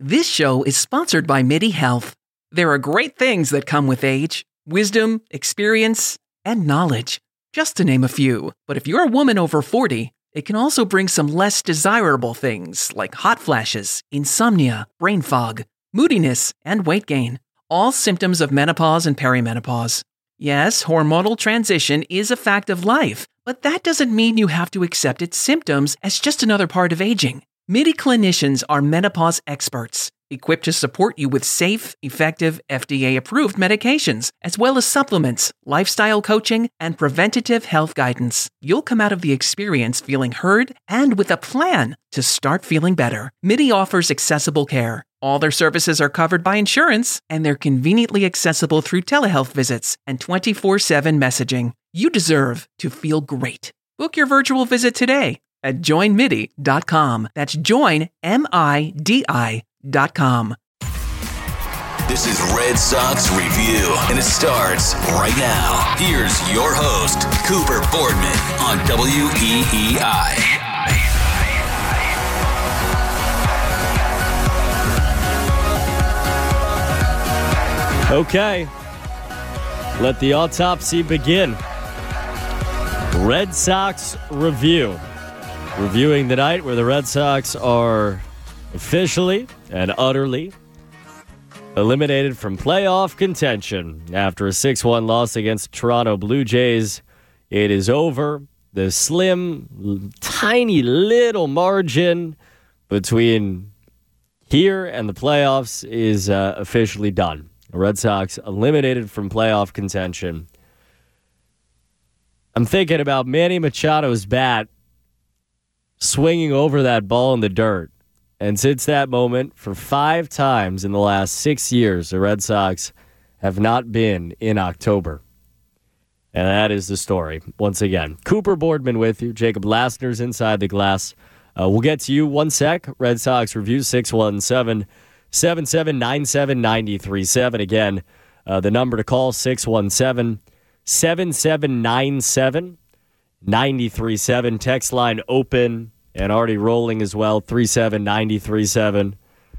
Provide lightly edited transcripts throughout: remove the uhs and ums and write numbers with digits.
This show is sponsored by MIDI Health. There are great things that come with age: wisdom, experience, and knowledge, just to name a few. But if you're a woman over 40, it can also bring some less desirable things like hot flashes, insomnia, brain fog, moodiness, and weight gain. All symptoms of menopause and perimenopause. Yes, hormonal transition is a fact of life, but that doesn't mean you have to accept its symptoms as just another part of aging. MIDI clinicians are menopause experts, equipped to support you with safe, effective, FDA-approved medications, as well as supplements, lifestyle coaching, and preventative health guidance. You'll come out of the experience feeling heard and with a plan to start feeling better. MIDI offers accessible care. All their services are covered by insurance, and they're conveniently accessible through telehealth visits and 24/7 messaging. You deserve to feel great. Book your virtual visit today at joinmidi.com. That's joinmidi.com. This is Red Sox Review, and it starts right now. Here's your host, Cooper Boardman, on WEEI. Okay, let the autopsy begin. Red Sox Review. Reviewing the night where the Red Sox are officially and utterly eliminated from playoff contention after a 6-1 loss against Toronto Blue Jays. It is over. The slim, tiny little margin between here and the playoffs is officially done. The Red Sox eliminated from playoff contention. I'm thinking about Manny Machado's bat swinging over that ball in the dirt. And since that moment, for 5 times in the last 6 years, the Red Sox have not been in October. And that is the story. Once again, Cooper Boardman with you. Jacob Lassner's inside the glass. We'll get to you one sec. Red Sox Review 617-7797-93.7. Again, the number to call 617-7797-93.7. Text line open and already rolling as well, 37937.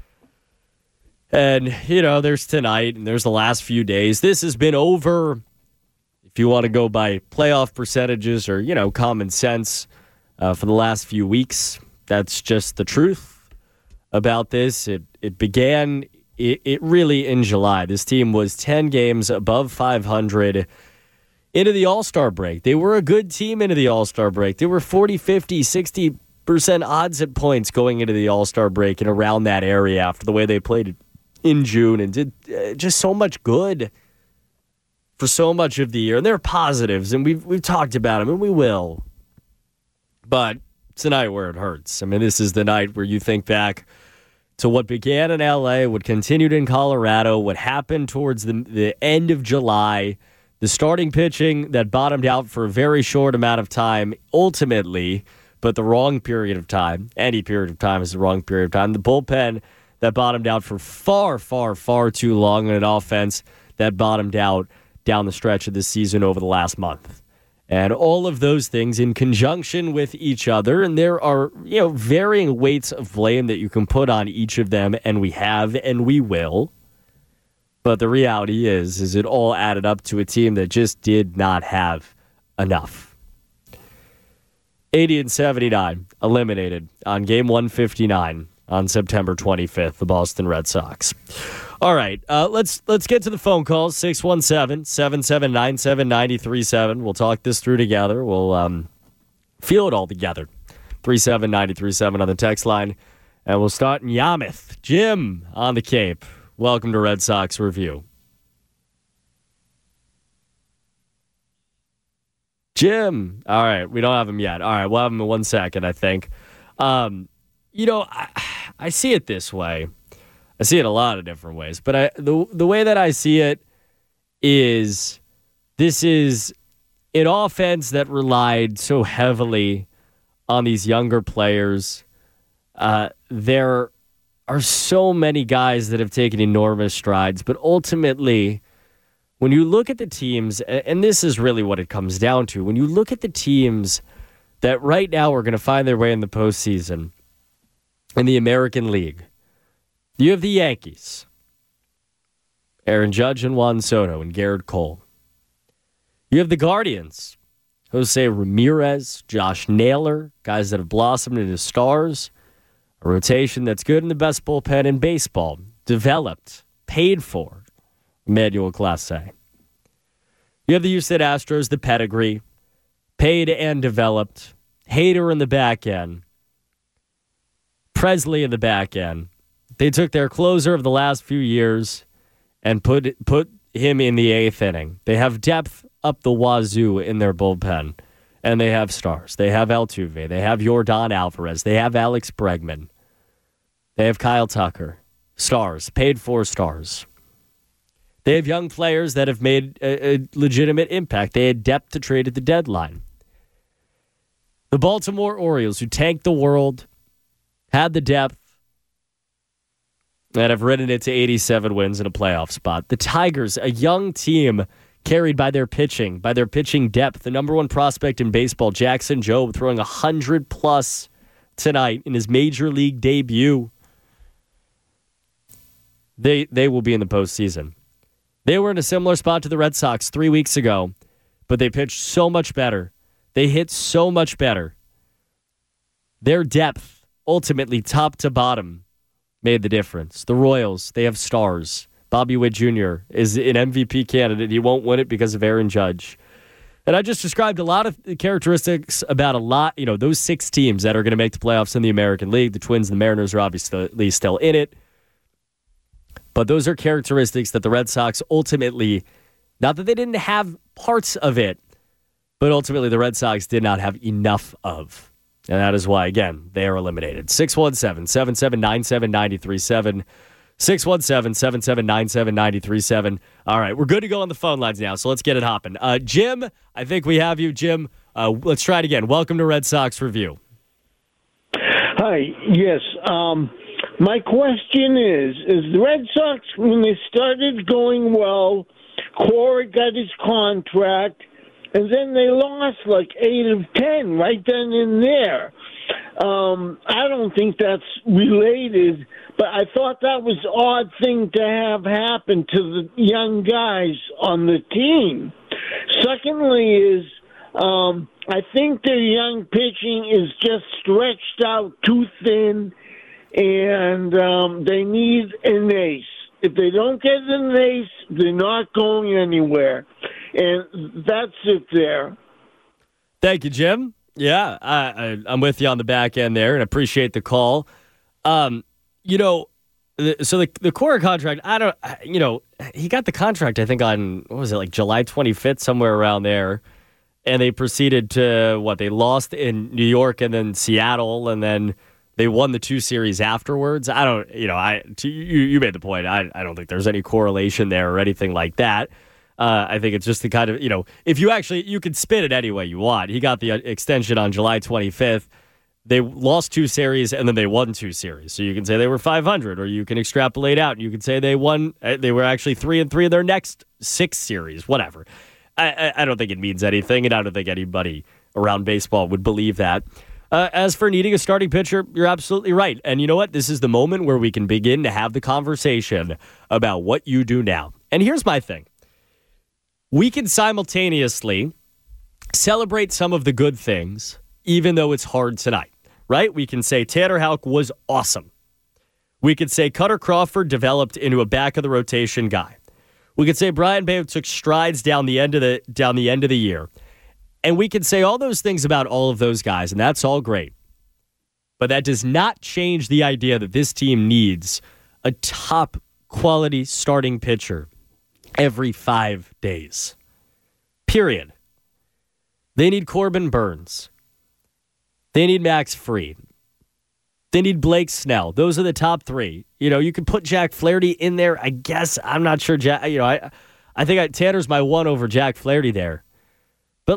And, there's tonight and there's the last few days. This has been over, if you want to go by playoff percentages or, common sense, for the last few weeks. That's just the truth about this. It began really in July. This team was 10 games above 500 into the All-Star break. They were a good team into the All-Star break. They were 40, 50, 60% odds at points going into the All-Star break and around that area after the way they played in June and did just so much good for so much of the year. And they're positives, and we've talked about them, and we will. But it's the night where it hurts. I mean, this is the night where you think back to what began in L.A., what continued in Colorado, what happened towards the end of July, the starting pitching that bottomed out for a very short amount of time, ultimately, but the wrong period of time. Any period of time is the wrong period of time. The bullpen that bottomed out for far, far, far too long, and an offense that bottomed out down the stretch of the season over the last month. And all of those things in conjunction with each other, and there are, varying weights of blame that you can put on each of them, and we have, and we will. But the reality is it all added up to a team that just did not have enough. 80-79, eliminated on game 159 on September 25th, the Boston Red Sox. All right, let's get to the phone calls, 617-7797-93.7. We'll talk this through together. We'll feel it all together. 379-93.7 on the text line. And we'll start in Yarmouth. Jim on the Cape. Welcome to Red Sox Review. Jim. All right, we don't have him yet. All right, we'll have him in 1 second, I think. I see it this way. I see it a lot of different ways, but the way that I see it is this is an offense that relied so heavily on these younger players. There are so many guys that have taken enormous strides, but ultimately, when you look at the teams, and this is really what it comes down to, when you look at the teams that right now are going to find their way in the postseason in the American League, You have the Yankees. Aaron Judge and Juan Soto and Garrett Cole. You have the Guardians. Jose Ramirez, Josh Naylor, guys that have blossomed into stars. A rotation that's good in the best bullpen in baseball. Developed, paid for. Emmanuel Clase. You have the Houston Astros, the pedigree. Paid and developed. Hader in the back end. Presley in the back end. They took their closer of the last few years and put him in the eighth inning. They have depth up the wazoo in their bullpen. And they have stars. They have Altuve. They have Yordan Alvarez. They have Alex Bregman. They have Kyle Tucker. Stars. Paid for stars. They have young players that have made a legitimate impact. They had depth to trade at the deadline. The Baltimore Orioles, who tanked the world, had the depth, and have ridden it to 87 wins in a playoff spot. The Tigers, a young team carried by their pitching depth. The number one prospect in baseball, Jackson Jobe, throwing 100-plus tonight in his major league debut. They will be in the postseason. They were in a similar spot to the Red Sox 3 weeks ago, but they pitched so much better. They hit so much better. Their depth, ultimately top to bottom, made the difference. The Royals, they have stars. Bobby Witt Jr. is an MVP candidate. He won't win it because of Aaron Judge. And I just described a lot of characteristics about those 6 teams that are going to make the playoffs in the American League. The Twins and the Mariners are obviously still in it. But those are characteristics that the Red Sox ultimately, not that they didn't have parts of it, but ultimately the Red Sox did not have enough of. And that is why, again, they are eliminated. 617-7797-937. 617-7797-937. All right, we're good to go on the phone lines now, so let's get it hopping. Jim, I think we have you. Jim, let's try it again. Welcome to Red Sox Review. Hi, yes. My question is the Red Sox, when they started going well, Cora got his contract, and then they lost like 8 of 10 right then and there. I don't think that's related, but I thought that was an odd thing to have happen to the young guys on the team. Secondly is I think their young pitching is just stretched out too thin, and they need an ace. If they don't get an ace, they're not going anywhere. And that's it there. Thank you, Jim. Yeah, I'm with you on the back end there, and appreciate the call. So the Cora contract, he got the contract, I think, on, July 25th, somewhere around there. And they proceeded to, they lost in New York and then Seattle, and then they won the 2 series afterwards. You made the point. I don't think there's any correlation there or anything like that. I think it's just the kind of, if you could spin it any way you want. He got the extension on July 25th. They lost 2 series and then they won 2 series. So you can say they were 500, or you can extrapolate out and you can say they won. They were actually 3-3 in their next 6 series, whatever. I don't think it means anything, and I don't think anybody around baseball would believe that. As for needing a starting pitcher, you're absolutely right. And you know what? This is the moment where we can begin to have the conversation about what you do now. And here's my thing. We can simultaneously celebrate some of the good things, even though it's hard tonight, right? We can say Tanner Houck was awesome. We could say Cutter Crawford developed into a back-of-the-rotation guy. We could say Brian Bayo took strides down the end of the year. And we can say all those things about all of those guys, and that's all great. But that does not change the idea that this team needs a top-quality starting pitcher every 5 days. Period. They need Corbin Burns. They need Max Fried. They need Blake Snell. Those are the top 3. You could put Jack Flaherty in there, I guess. I'm not sure. I think Tanner's my one over Jack Flaherty there. But,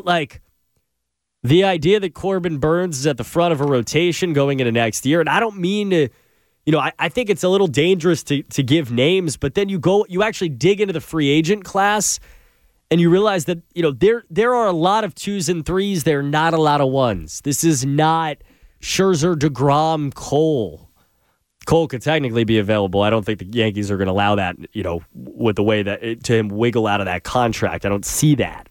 the idea that Corbin Burns is at the front of a rotation going into next year, and I don't mean to, I think it's a little dangerous to give names, but then you actually dig into the free agent class, and you realize that, there are a lot of 2s and 3s. There are not a lot of 1s. This is not Scherzer, DeGrom, Cole. Cole could technically be available. I don't think the Yankees are going to allow that, with the way that to him wiggle out of that contract. I don't see that.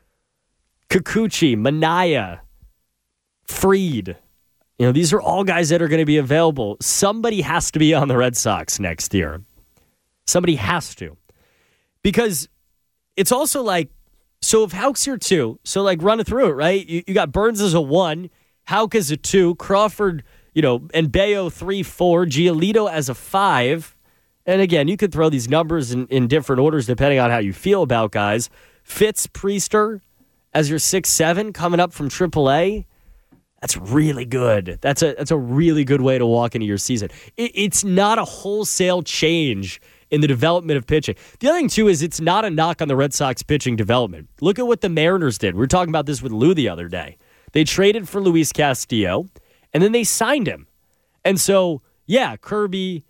Kikuchi, Manaea, Fried. These are all guys that are going to be available. Somebody has to be on the Red Sox next year. Somebody has to. Because it's also like, so if Houck's your 2, so like run it through it, right? You got Burns as a 1, Houck as a 2, Crawford, and Bayo 3, 4, Giolito as a 5. And again, you could throw these numbers in different orders depending on how you feel about guys. Fitz, Priester as your 6, 7 coming up from AAA. That's really good. That's a really good way to walk into your season. It's not a wholesale change in the development of pitching. The other thing, too, is it's not a knock on the Red Sox pitching development. Look at what the Mariners did. We were talking about this with Lou the other day. They traded for Luis Castillo, and then they signed him. And so, yeah, Kirby,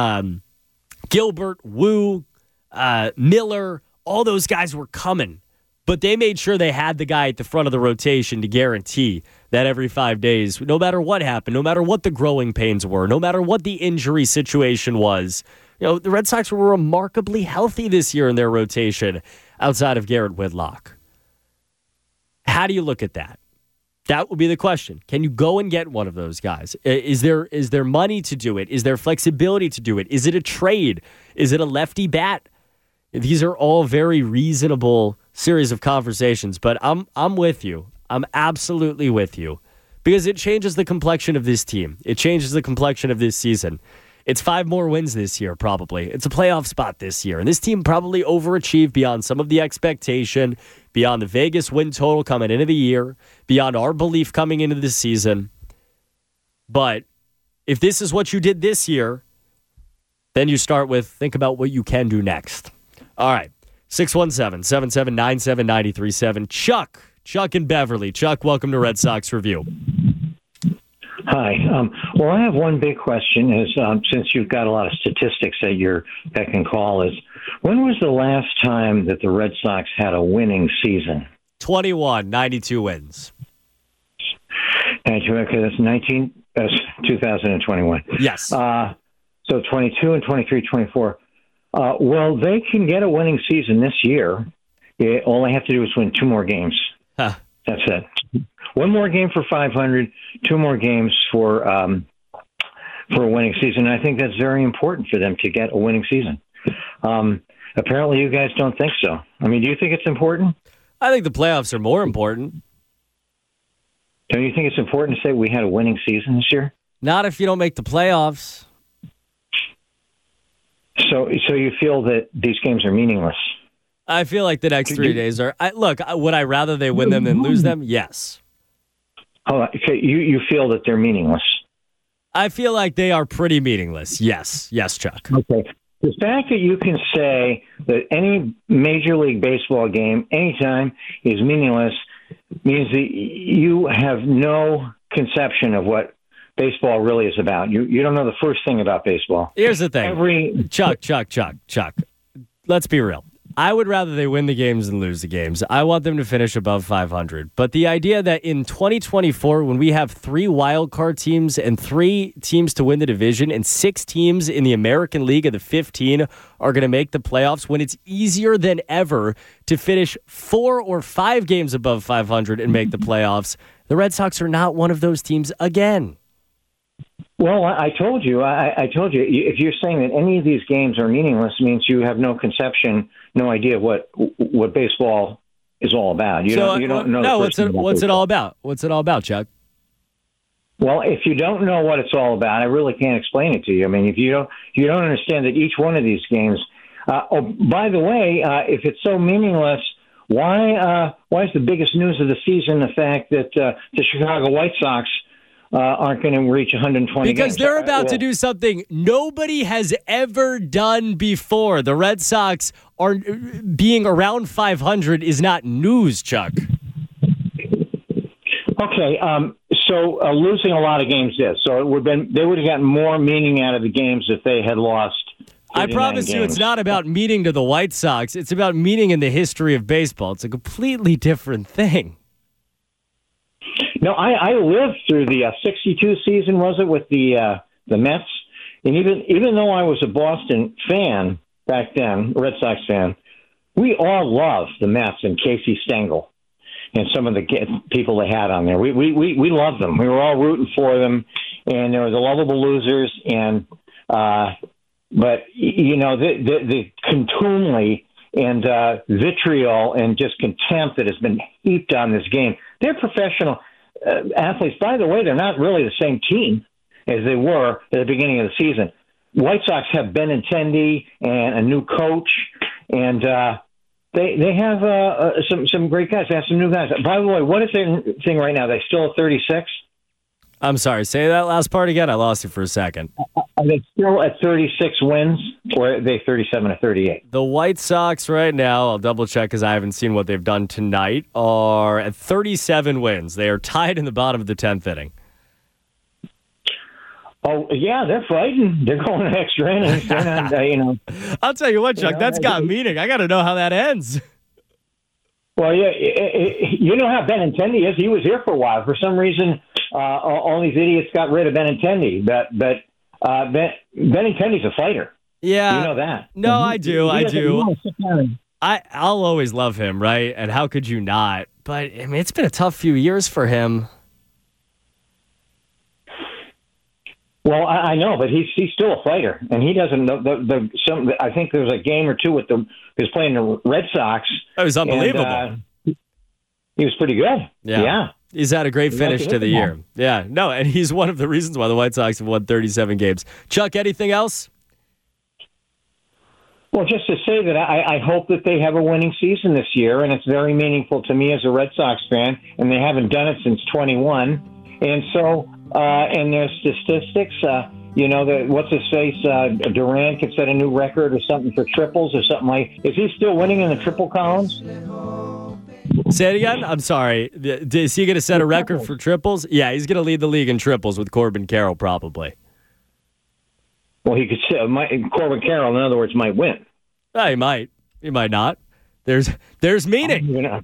Gilbert, Wu, Miller, all those guys were coming. But they made sure they had the guy at the front of the rotation to guarantee that every 5 days, no matter what happened, no matter what the growing pains were, no matter what the injury situation was, the Red Sox were remarkably healthy this year in their rotation outside of Garrett Whitlock. How do you look at that? That would be the question. Can you go and get one of those guys? Is there money to do it? Is there flexibility to do it? Is it a trade? Is it a lefty bat? These are all very reasonable series of conversations, but I'm with you. I'm absolutely with you because it changes the complexion of this team. It changes the complexion of this season. It's 5 more wins this year, probably. It's a playoff spot this year. And this team probably overachieved beyond some of the expectation, beyond the Vegas win total coming into the year, beyond our belief coming into the season. But if this is what you did this year, then you start with think about what you can do next. All right. 617-779-7937. Chuck in Beverly. Chuck, welcome to Red Sox Review. Hi. Well, I have one big question is since you've got a lot of statistics at your beck and call is when was the last time that the Red Sox had a winning season? 92 wins. 92, okay, that's 2021. Yes. So 22 and 23, 24. Well, they can get a winning season this year. All they have to do is win 2 more games. Huh. That's it. 1 more game for 500, 2 more games for a winning season. I think that's very important for them to get a winning season. Apparently, you guys don't think so. I mean, do you think it's important? I think the playoffs are more important. Don't you think it's important to say we had a winning season this year? Not if you don't make the playoffs. So you feel that these games are meaningless? I feel like the next 3 days are. Would I rather they win them than lose them? Yes. Oh, okay. You feel that they're meaningless? I feel like they are pretty meaningless. Yes, Chuck. Okay. The fact that you can say that any Major League Baseball game, anytime, is meaningless means that you have no conception of what baseball really is about. You don't know the first thing about baseball. Here's the thing. Chuck. Let's be real. I would rather they win the games than lose the games. I want them to finish above 500. But the idea that in 2024, when we have 3 wildcard teams and 3 teams to win the division and 6 teams in the American League of the 15 are going to make the playoffs, when it's easier than ever to finish 4 or 5 games above 500 and make the playoffs, the Red Sox are not one of those teams again. Well, I told you. I told you. If you're saying that any of these games are meaningless, means you have no conception, no idea what baseball is all about. You don't know. No, what's it all about? What's it all about, Chuck? Well, if you don't know what it's all about, I really can't explain it to you. I mean, if you don't understand that each one of these games. By the way, if it's so meaningless, why is the biggest news of the season the fact that the Chicago White Sox aren't going to reach 120 because games. They're about to do something nobody has ever done before. The Red Sox are being around 500 is not news, Chuck. Okay, so losing a lot of games is. So they would have gotten more meaning out of the games if they had lost. I promise you it's not about meaning to the White Sox. It's about meaning in the history of baseball. It's a completely different thing. No, I lived through the 62 season, was it, with the Mets? and even though I was a Boston fan back then, Red Sox fan, we all loved the Mets and Casey Stengel and some of the people they had on there. We loved them. We were all rooting for them, and there were the lovable losers. And but the contumely and vitriol and just contempt that has been heaped on this game. They're professional athletes. By the way, they're not really the same team as they were at the beginning of the season. White Sox have Benintendi and a new coach, and they have some great guys. They have some new guys. By the way, what is their thing right now? They still at 36? I'm sorry, say that last part again. I lost you for a second. Are they still at 36 wins, or are they 37 or 38? The White Sox right now, I'll double check because I haven't seen what they've done tonight, are at 37 wins. They are tied in the bottom of the 10th inning. Oh, yeah, they're fighting. They're going an extra innings. They're not, I'll tell you what, Chuck, that's got meaning. I got to know how that ends. Well, yeah, you know how Benintendi is. He was here for a while. For some reason, all these idiots got rid of Benintendi. But Benintendi's a fighter. Yeah. You know that. No, I do. I'll always love him, right? And how could you not? But, I mean, it's been a tough few years for him. Well, I know, but he's still a fighter, and he doesn't know I think there was a game or two he was playing the Red Sox. It was unbelievable. And, he was pretty good. Yeah. He's had a great finish to the year. Yeah. No, and he's one of the reasons why the White Sox have won 37 games. Chuck, anything else? Well, just to say that I hope that they have a winning season this year, and it's very meaningful to me as a Red Sox fan, and they haven't done it since 21. And so, and their statistics, what's his face, Durant could set a new record or something for triples or something like. Is he still winning in the triple columns? Say it again? I'm sorry. Is he going to set a record for triples? Yeah, he's going to lead the league in triples with Corbin Carroll probably. Well, he could say Corbin Carroll, in other words, might win. He might. He might not. There's meaning.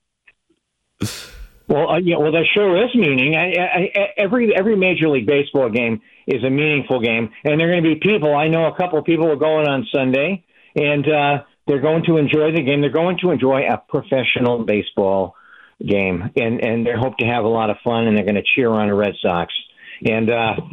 Well, there sure is meaning. Every Major League Baseball game is a meaningful game, and there are going to be people. I know a couple of people are going on Sunday, and they're going to enjoy the game. They're going to enjoy a professional baseball game, and they hope to have a lot of fun, and they're going to cheer on the Red Sox. And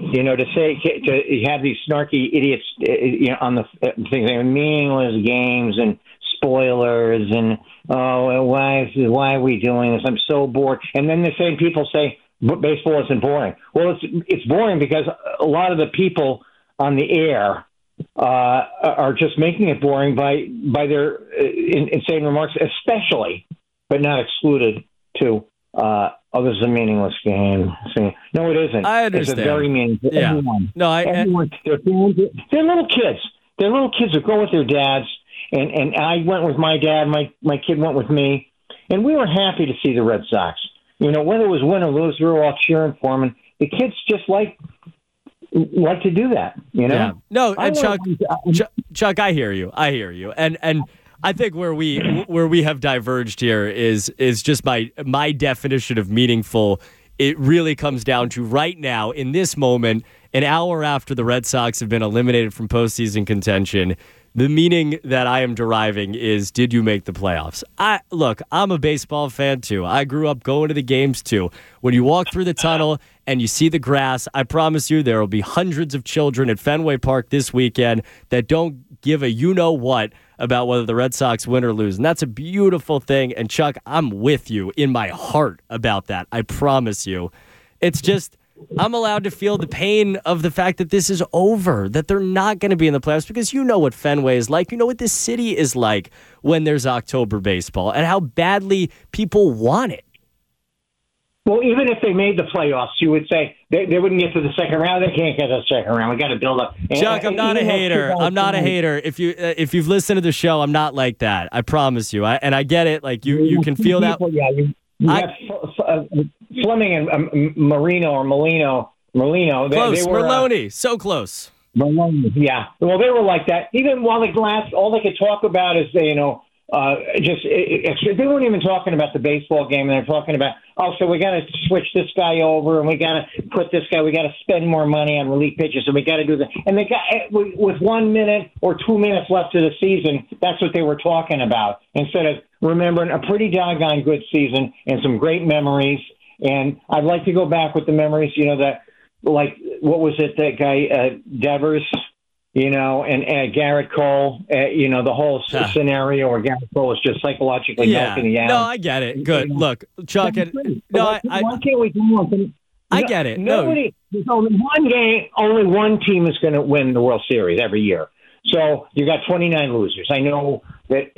to have these snarky idiots, on the thing, they're meaningless games and spoilers, and why are we doing this? I'm so bored. And then the same people say baseball isn't boring. Well, it's boring because a lot of the people on the air are just making it boring by their insane remarks, especially, but not excluded to. This is a meaningless game. No, it isn't. I understand. It's a very meaningful. Yeah. Everyone. No, everyone. They're little kids. They're little kids who go with their dads. And I went with my dad. My kid went with me, and we were happy to see the Red Sox. Whether it was win or lose, we were all cheering for them. And the kids just like to do that. Yeah. No, and Chuck, I hear you. And I think where we have diverged here is just my definition of meaningful. It really comes down to right now, in this moment, an hour after the Red Sox have been eliminated from postseason contention. The meaning that I am deriving is, did you make the playoffs? I'm a baseball fan too. I grew up going to the games too. When you walk through the tunnel and you see the grass, I promise you there will be hundreds of children at Fenway Park this weekend that don't give a you-know-what about whether the Red Sox win or lose. And that's a beautiful thing. And Chuck, I'm with you in my heart about that. I promise you. It's just, I'm allowed to feel the pain of the fact that this is over, that they're not going to be in the playoffs, because you know what Fenway is like. You know what this city is like when there's October baseball and how badly people want it. Well, even if they made the playoffs, you would say they wouldn't get to the second round. They can't get to the second round. We got to build up. Chuck, I'm not a hater. I'm not a hater. If you've listened to the show, I'm not like that. I promise you. I get it. Like you can feel that. Yeah, you have Fleming and Marino or Molino. Close. They were, Merlone. So close. Malone, yeah. Well, they were like that. Even while all they could talk about is, they weren't even talking about the baseball game, and they're talking about, so we got to switch this guy over, and we got to put this guy, we got to spend more money on relief pitchers, and we got to do that. And they got, with 1 minute or 2 minutes left of the season, that's what they were talking about, instead of remembering a pretty doggone good season and some great memories. And I'd like to go back with the memories, that, like, what was it, that guy, Devers, and Garrett Cole, the whole scenario where Garrett Cole was just psychologically milking the No, I get it. Good. Look, Chuck, why can't we do more? I get it. There's only one game, only one team is going to win the World Series every year. So you got 29 losers. I know that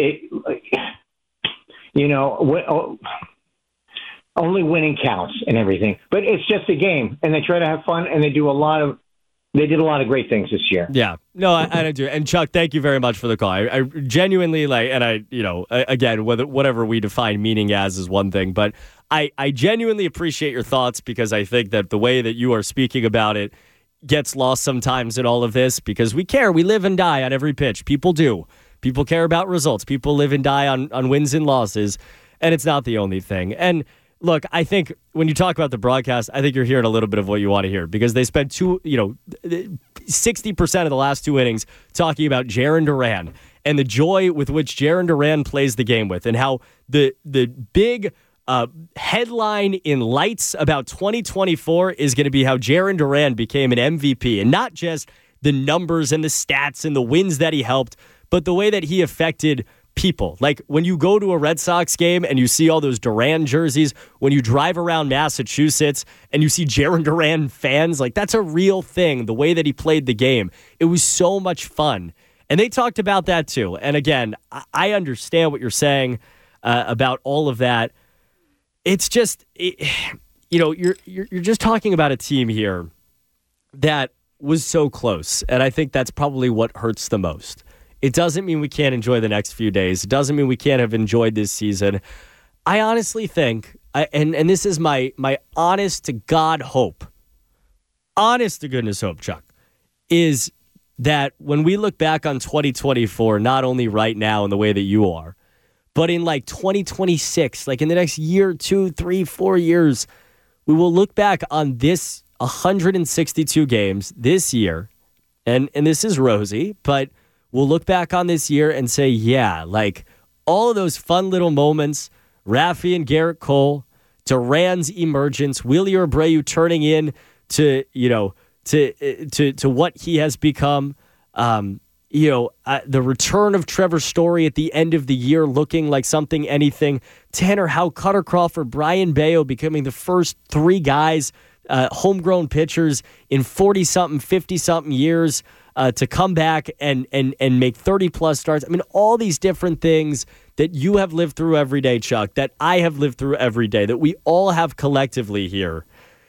only winning counts and everything, but it's just a game, and they try to have fun, and they did a lot of great things this year. Yeah, no, I do. And Chuck, thank you very much for the call. I genuinely again, whatever we define meaning as is one thing, but I genuinely appreciate your thoughts, because I think that the way that you are speaking about it gets lost sometimes in all of this, because we care. We live and die on every pitch. People do. People care about results. People live and die on wins and losses, and it's not the only thing. And look, I think when you talk about the broadcast, I think you're hearing a little bit of what you want to hear, because they spent 60% of the last 2 innings talking about Jarren Duran and the joy with which Jarren Duran plays the game with, and how the big headline in lights about 2024 is going to be how Jarren Duran became an MVP, and not just the numbers and the stats and the wins that he helped, but the way that he affected people. Like, when you go to a Red Sox game and you see all those Duran jerseys, when you drive around Massachusetts and you see Jarren Duran fans, like, that's a real thing, the way that he played the game. It was so much fun. And they talked about that too. And again, I understand what you're saying about all of that. It's just, you're just talking about a team here that was so close. And I think that's probably what hurts the most. It doesn't mean we can't enjoy the next few days. It doesn't mean we can't have enjoyed this season. I honestly think, and this is my honest to God hope, honest to goodness hope, Chuck, is that when we look back on 2024, not only right now in the way that you are, but in like 2026, like in the next year, 2, 3, 4 years, we will look back on this 162 games this year, and this is rosy, but we'll look back on this year and say, yeah, like all of those fun little moments, Rafi and Garrett Cole, Duran's emergence, Willie Abreu turning in to what he has become, the return of Trevor Story at the end of the year looking like something, anything, Tanner Howe, Cutter Crawford, Brian Bayo becoming the first 3 guys, homegrown pitchers in 40-something, 50-something years, to come back and make 30-plus starts. I mean, all these different things that you have lived through every day, Chuck, that I have lived through every day, that we all have collectively here.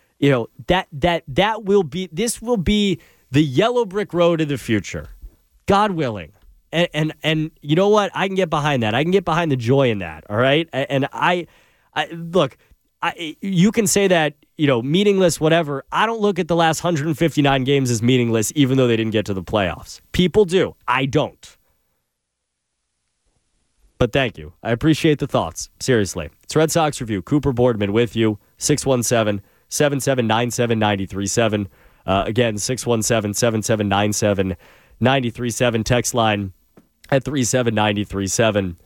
This will be the yellow brick road of the future, God willing. And you know what? I can get behind that. I can get behind the joy in that. All right. And I look, you can say that, meaningless, whatever. I don't look at the last 159 games as meaningless, even though they didn't get to the playoffs. People do. I don't. But thank you. I appreciate the thoughts. Seriously. It's Red Sox Review. Cooper Boardman with you. 617-7797-937. Again, 617-7797-937. Text line at 37937.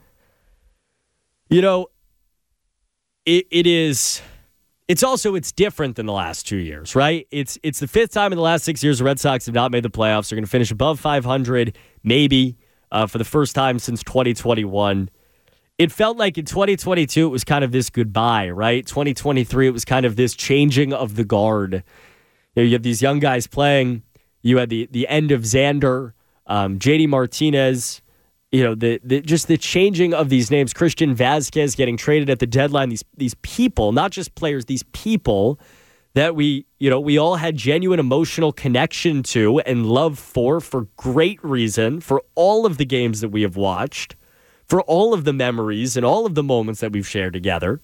It's different than the last 2 years, right? It's the 5th time in the last 6 years the Red Sox have not made the playoffs. They're going to finish above 500, maybe, for the first time since 2021. It felt like in 2022 it was kind of this goodbye, right? 2023 it was kind of this changing of the guard. You have these young guys playing. You had the end of Xander, JD Martinez. Just the changing of these names. Christian Vazquez getting traded at the deadline. These people, not just players, these people that we all had genuine emotional connection to and love for great reason, for all of the games that we have watched, for all of the memories and all of the moments that we've shared together.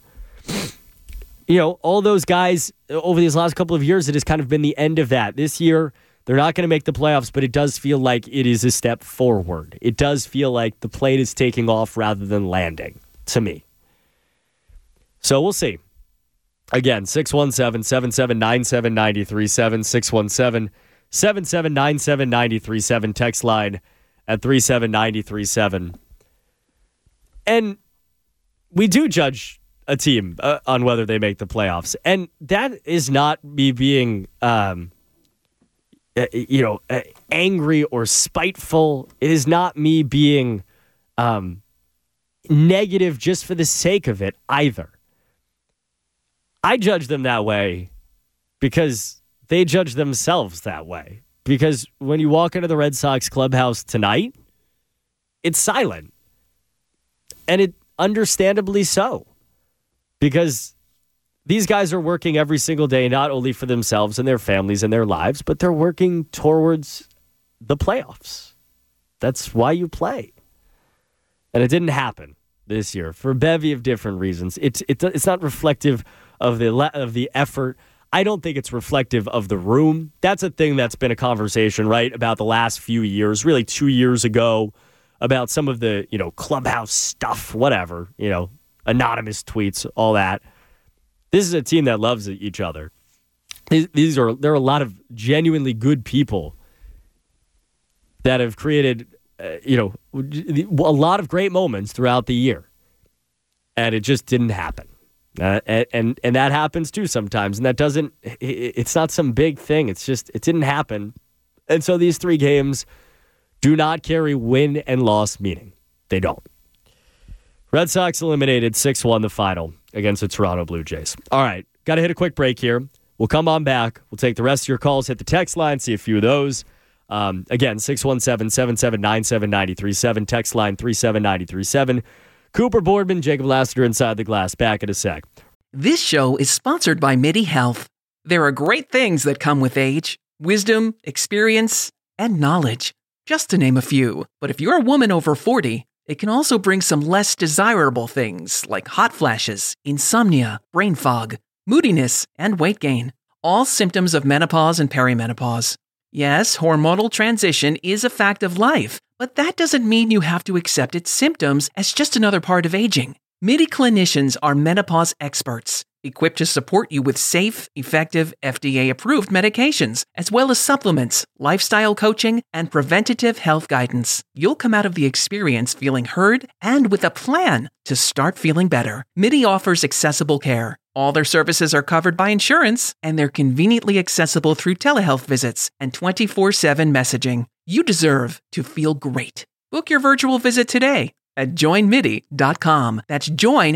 All those guys over these last couple of years, it has kind of been the end of that. This year, They're not going to make the playoffs, but it does feel like it is a step forward. It does feel like the plane is taking off rather than landing, to me. So we'll see. Again, 617-779-7937, 617-779-7937, text line at 37937. And we do judge a team on whether they make the playoffs. And that is not me being, angry or spiteful. It is not me being negative just for the sake of it either. I judge them that way because they judge themselves that way. Because when you walk into the Red Sox clubhouse tonight, it's silent. And it understandably so. Because these guys are working every single day, not only for themselves and their families and their lives, but they're working towards the playoffs. That's why you play. And it didn't happen this year for a bevy of different reasons. It's not reflective of the effort. I don't think it's reflective of the room. That's a thing that's been a conversation, right, about the last few years, really 2 years ago, about some of the, clubhouse stuff, whatever, anonymous tweets, all that. This is a team that loves each other. There are a lot of genuinely good people that have created, a lot of great moments throughout the year. And it just didn't happen. And that happens too sometimes. And it's not some big thing. It's just, it didn't happen. And so these 3 games do not carry win and loss meaning. They don't. Red Sox eliminated 6-1 the final against the Toronto Blue Jays. All right, got to hit a quick break here. We'll come on back. We'll take the rest of your calls, hit the text line, see a few of those. Again, 617-779-7937, text line 37937. Cooper Boardman, Jacob Lassiter inside the glass. Back in a sec. This show is sponsored by MIDI Health. There are great things that come with age, wisdom, experience, and knowledge, just to name a few. But if you're a woman over 40, it can also bring some less desirable things like hot flashes, insomnia, brain fog, moodiness, and weight gain. All symptoms of menopause and perimenopause. Yes, hormonal transition is a fact of life, but that doesn't mean you have to accept its symptoms as just another part of aging. MIDI clinicians are menopause experts, equipped to support you with safe, effective, FDA-approved medications, as well as supplements, lifestyle coaching, and preventative health guidance. You'll come out of the experience feeling heard and with a plan to start feeling better. MIDI offers accessible care. All their services are covered by insurance, and they're conveniently accessible through telehealth visits and 24/7 messaging. You deserve to feel great. Book your virtual visit today at joinmidi.com. That's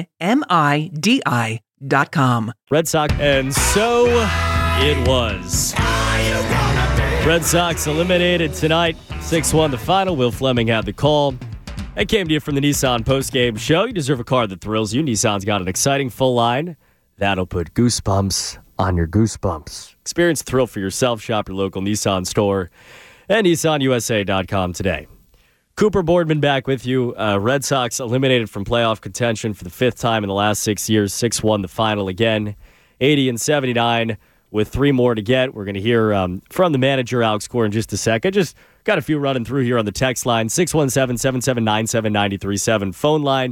joinmidi.com. Red Sox, and so it was. Red Sox eliminated tonight, 6-1 the final. Will Fleming had the call. That came to you from the Nissan postgame show. You deserve a car that thrills you. Nissan's got an exciting full line that'll put goosebumps on your goosebumps. Experience the thrill for yourself. Shop your local Nissan store and NissanUSA.com today. Cooper Boardman back with you. Red Sox eliminated from playoff contention for the 5th time in the last 6 years. 6-1 the final again. 80-79 with 3 more to get. We're going to hear from the manager, Alex Cora, in just a second. Just got a few running through here on the text line. 617-779-7937. Phone line,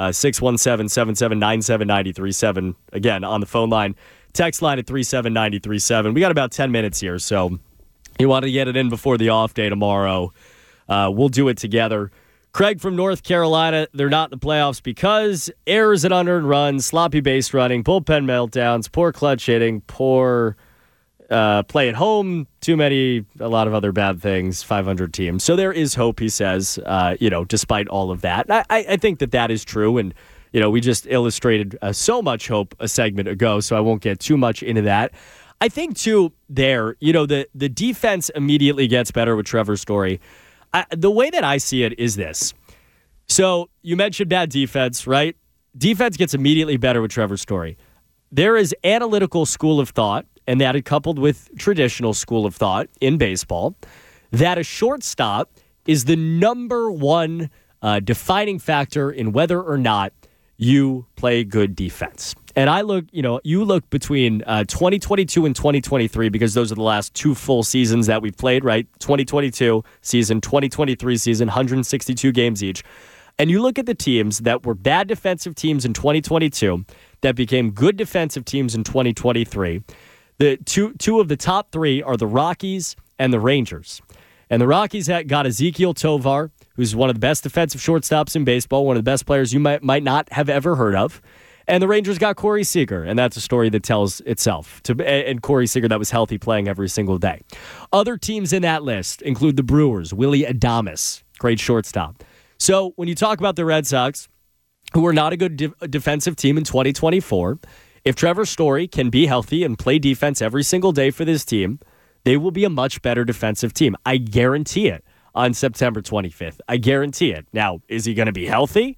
617-779-7937. Again, on the phone line. Text line at 37937. We got about 10 minutes here, so you want to get it in before the off day tomorrow. We'll do it together. Craig from North Carolina, they're not in the playoffs because errors and unearned runs, sloppy base running, bullpen meltdowns, poor clutch hitting, poor play at home, a lot of other bad things, 500 teams. So there is hope, he says, despite all of that. I think that is true, and we just illustrated so much hope a segment ago, so I won't get too much into that. I think, too, the defense immediately gets better with Trevor Story. The way that I see it is this. So you mentioned bad defense, right? Defense gets immediately better with Trevor Story. There is analytical school of thought, and that is coupled with traditional school of thought in baseball, that a shortstop is the number one defining factor in whether or not you play good defense. And you look between 2022 and 2023, because those are the last 2 full seasons that we've played, right? 2022 season, 2023 season, 162 games each. And you look at the teams that were bad defensive teams in 2022 that became good defensive teams in 2023. The two of the top 3 are the Rockies and the Rangers. And the Rockies got Ezequiel Tovar, who's one of the best defensive shortstops in baseball, one of the best players you might not have ever heard of. And the Rangers got Corey Seager, and that's a story that tells itself. And Corey Seager that was healthy, playing every single day. Other teams in that list include the Brewers, Willy Adames, great shortstop. So when you talk about the Red Sox, who are not a good defensive team in 2024, if Trevor Story can be healthy and play defense every single day for this team, they will be a much better defensive team. I guarantee it on September 25th. I guarantee it. Now, is he going to be healthy?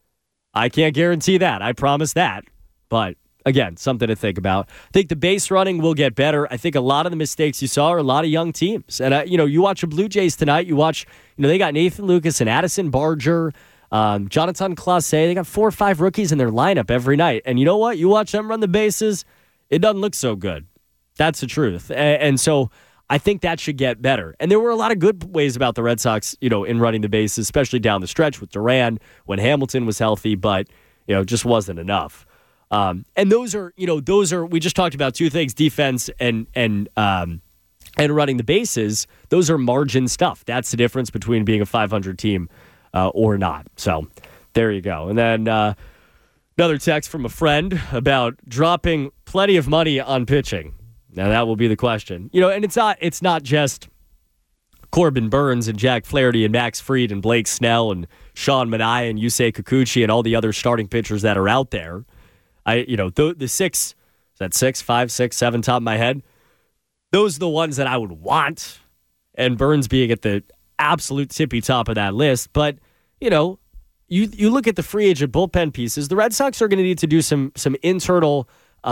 I can't guarantee that. I promise that. But again, something to think about. I think the base running will get better. I think a lot of the mistakes you saw are a lot of young teams. And, you watch the Blue Jays tonight. You watch, they got Nathan Lucas and Addison Barger, Jonathan Clase. They got 4 or 5 rookies in their lineup every night. And you know what? You watch them run the bases, it doesn't look so good. That's the truth. And so I think that should get better. And there were a lot of good ways about the Red Sox, in running the bases, especially down the stretch with Duran when Hamilton was healthy, but, it just wasn't enough. And those are, we just talked about 2 things, defense and running the bases. Those are margin stuff. That's the difference between being a 500 team or not. So there you go. And then another text from a friend about dropping plenty of money on pitching. Now that will be the question. And it's not just Corbin Burns and Jack Flaherty and Max Fried and Blake Snell and Sean Manaea and Yusei Kikuchi and all the other starting pitchers that are out there. The 6, is that 6, 5, 6, 7 top of my head? Those are the ones that I would want, and Burns being at the absolute tippy top of that list. But, you look at the free agent bullpen pieces, the Red Sox are going to need to do some internal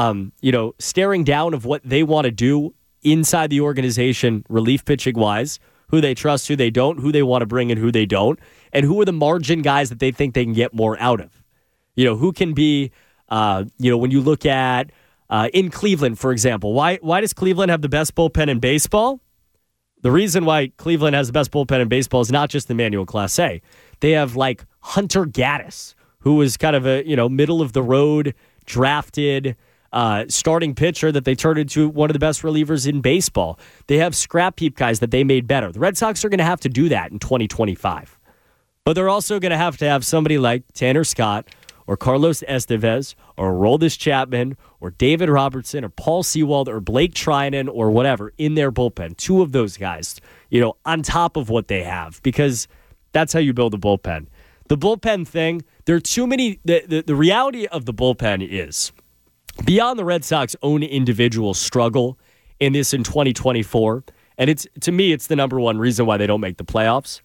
staring down of what they want to do inside the organization, relief pitching wise, who they trust, who they don't, who they want to bring in, who they don't, and who are the margin guys that they think they can get more out of. Who can be, when you look at in Cleveland, for example, why does Cleveland have the best bullpen in baseball? The reason why Cleveland has the best bullpen in baseball is not just Emmanuel Clase. They have like Hunter Gaddis, who was kind of a, middle of the road drafted starting pitcher that they turned into one of the best relievers in baseball. They have scrap heap guys that they made better. The Red Sox are going to have to do that in 2025. But they're also going to have somebody like Tanner Scott or Carlos Estevez or Aroldis Chapman or David Robertson or Paul Sewald or Blake Trinan or whatever in their bullpen. 2 of those guys, on top of what they have, because that's how you build a bullpen. The bullpen thing, there are too many. The reality of the bullpen is, beyond the Red Sox' own individual struggle in 2024, and to me, it's the number one reason why they don't make the playoffs,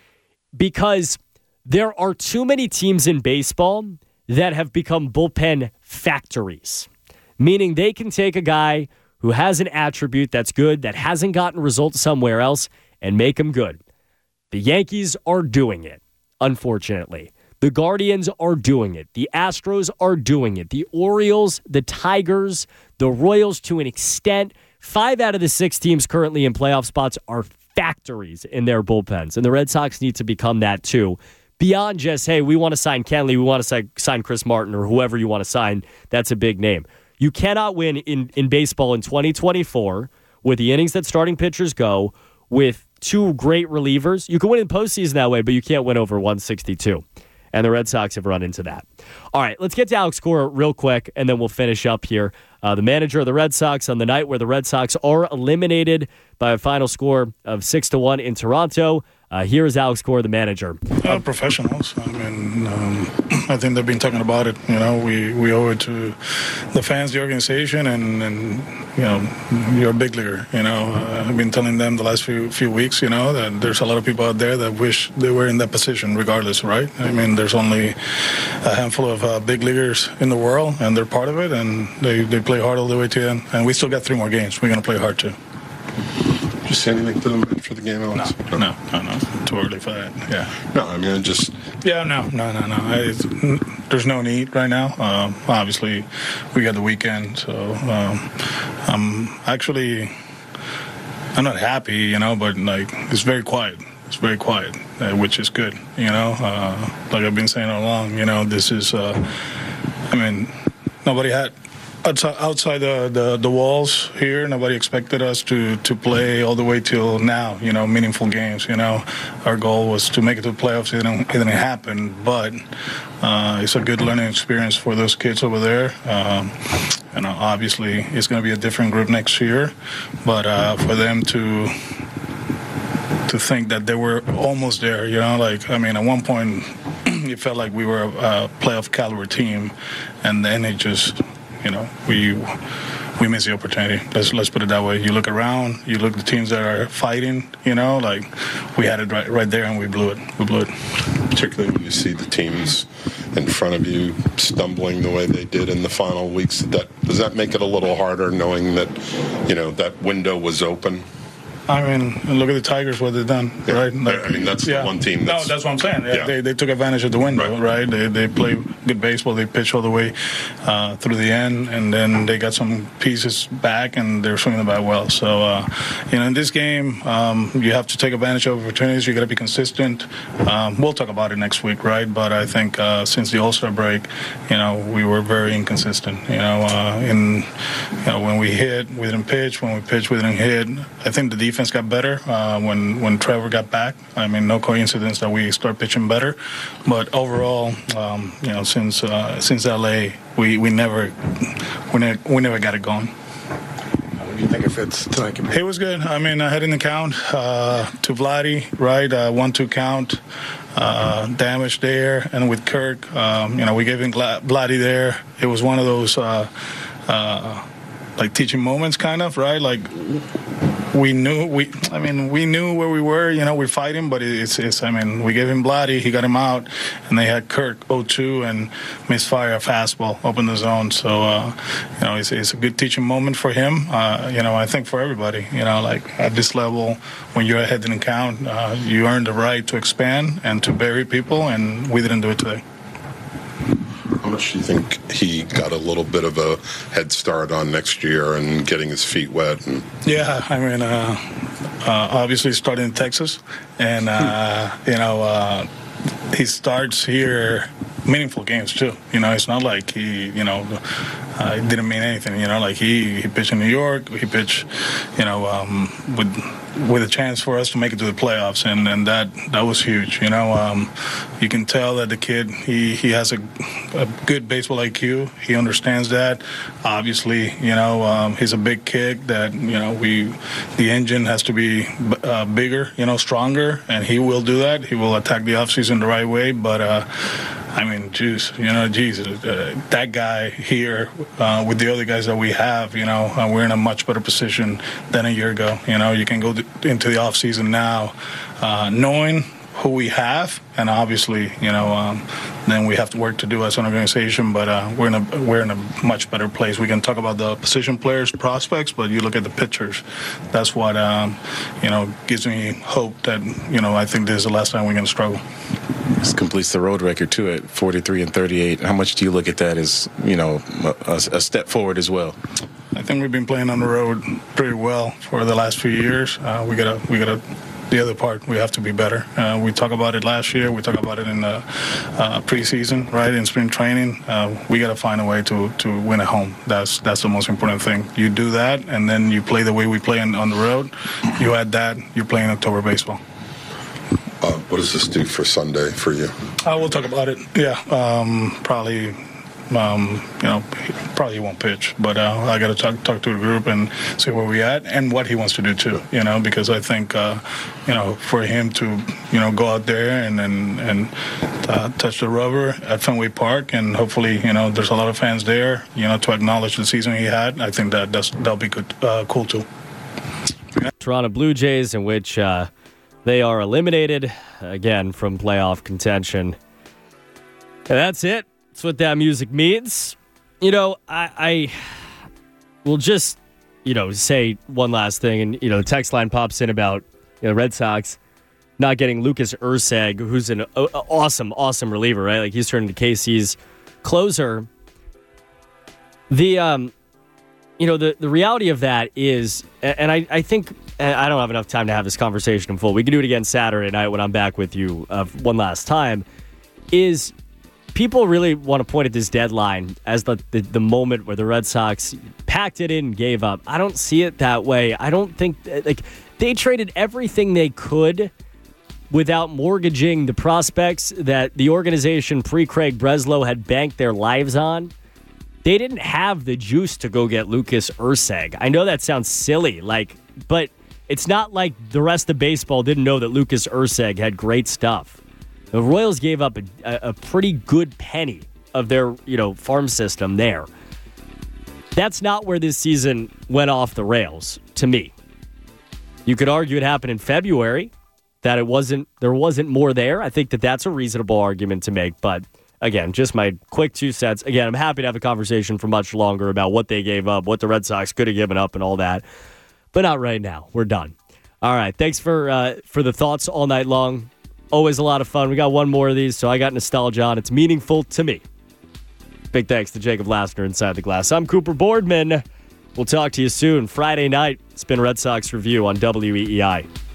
because there are too many teams in baseball that have become bullpen factories, meaning they can take a guy who has an attribute that's good, that hasn't gotten results somewhere else, and make him good. The Yankees are doing it, unfortunately. The Guardians are doing it. The Astros are doing it. The Orioles, the Tigers, the Royals to an extent. 5 out of the 6 teams currently in playoff spots are factories in their bullpens, and the Red Sox need to become that too. Beyond just, hey, we want to sign Kenley, we want to sign Chris Martin, or whoever you want to sign, that's a big name. You cannot win in baseball in 2024 with the innings that starting pitchers go with 2 great relievers. You can win in postseason that way, but you can't win over 162. And the Red Sox have run into that. All right, let's get to Alex Cora real quick, and then we'll finish up here. The manager of the Red Sox on the night where the Red Sox are eliminated by a final score of 6-1 in Toronto. Here is Alex Cora, the manager. Professionals. I mean, I think they've been talking about it. We owe it to the fans, the organization, and you're a big leaguer. I've been telling them the last few weeks, that there's a lot of people out there that wish they were in that position regardless, right? I mean, there's only a handful of big leaguers in the world, and they're part of it, and they play hard all the way to the end. And we still got 3 more games. We're going to play hard too. you say anything to them after the game, Alex? No. Too early for that. Yeah. No, I mean, just... Yeah, no. There's no need right now. Obviously, we got the weekend, so I'm not happy, but, it's very quiet. It's very quiet, which is good, Like I've been saying all along, this is, nobody had... Outside the walls here, nobody expected us to play all the way till now, meaningful games. Our goal was to make it to the playoffs. It didn't happen, but it's a good learning experience for those kids over there. Obviously, it's going to be a different group next year, but for them to think that they were almost there, at one point, it felt like we were a playoff caliber team, and then it just... we miss the opportunity. Let's put it that way. You look around, you look at the teams that are fighting, we had it right there and we blew it. Particularly when you see the teams in front of you stumbling the way they did in the final weeks, does that make it a little harder knowing that, that window was open? Look at the Tigers, what they've done, right? That's the one team that's... No, that's what I'm saying. Yeah. They took advantage of the window, right? They play good baseball. They pitch all the way through the end, and then they got some pieces back, and they're swinging the bat well. So, in this game, you have to take advantage of opportunities. You got to be consistent. We'll talk about it next week, right? But I think since the All-Star break, we were very inconsistent. When we hit, we didn't pitch. When we pitched, we didn't hit. I think the defense got better when Trevor got back. No coincidence that we start pitching better. But overall, since LA, we never got it going. What do you think of Fitz tonight? It was good. I had in the count to Vladdy, right? 1-2 count. Damage there, and with Kirk, we gave him Vladdy there. It was one of those teaching moments, kind of, right? We knew where we were. We're fighting, but we gave him Vladdy, he got him out, and they had Kirk 0-2 and misfire a fastball, open the zone. So it's a good teaching moment for him. I think for everybody. At this level, when you're ahead in the count, you earn the right to expand and to bury people, and we didn't do it today. How much do you think he got a little bit of a head start on next year and getting his feet wet? Yeah, obviously starting in Texas, and he starts here meaningful games too. It's not like he, it didn't mean anything. He pitched in New York. He pitched, with a chance for us to make it to the playoffs, and that was huge. You can tell that the kid he has a good baseball IQ. He understands that. Obviously, he's a big kick that the engine has to be bigger, stronger, and he will do that. He will attack the offseason the right way, but. That guy here with the other guys that we have, we're in a much better position than a year ago. You can go into the off season now knowing who we have, and obviously, then we have to work to do as an organization. But we're in a much better place. We can talk about the position players, prospects, but you look at the pitchers. That's what gives me hope that I think this is the last time we're going to struggle. This completes the road record too at 43-38. How much do you look at that as a step forward as well? I think we've been playing on the road pretty well for the last few years. We gotta. The other part, we have to be better. We talked about it last year. We talked about it in the preseason, right, in spring training. We got to find a way to win at home. That's the most important thing. You do that, and then you play the way we play on the road. You add that, you're playing October baseball. What does this do for Sunday for you? We'll talk about it. Yeah, probably. Probably he won't pitch, but I got to talk to the group and see where we at and what he wants to do too. Because I think for him to go out there and touch the rubber at Fenway Park, and hopefully there's a lot of fans there to acknowledge the season he had. I think that'll be good, cool too. Toronto Blue Jays, in which they are eliminated again from playoff contention. And that's it. That's what that music means. I will just say one last thing, and the text line pops in about Red Sox not getting Lucas Erceg, who's an awesome reliever, right? Like he's turned into KC's closer. The reality of that is, and I think I don't have enough time to have this conversation in full. We can do it again Saturday night when I'm back with you one last time. Is people really want to point at this deadline as the moment where the Red Sox packed it in and gave up? I don't see it that way. I don't think they traded everything they could without mortgaging the prospects that the organization pre-Craig Breslow had banked their lives on. They didn't have the juice to go get Lucas Erceg. I know that sounds silly, but it's not like the rest of baseball didn't know that Lucas Erceg had great stuff. The Royals gave up a pretty good penny of their farm system there. That's not where this season went off the rails, to me. You could argue it happened in February, that there wasn't more there. I think that's a reasonable argument to make, but again, just my quick 2 cents. Again, I'm happy to have a conversation for much longer about what they gave up, what the Red Sox could have given up and all that, but not right now. We're done. All right, thanks for the thoughts all night long. Always a lot of fun. We got one more of these, so I got nostalgia on. It's meaningful to me. Big thanks to Jacob Lassner Inside the Glass. I'm Cooper Boardman. We'll talk to you soon. Friday night, it's been Red Sox Review on WEEI.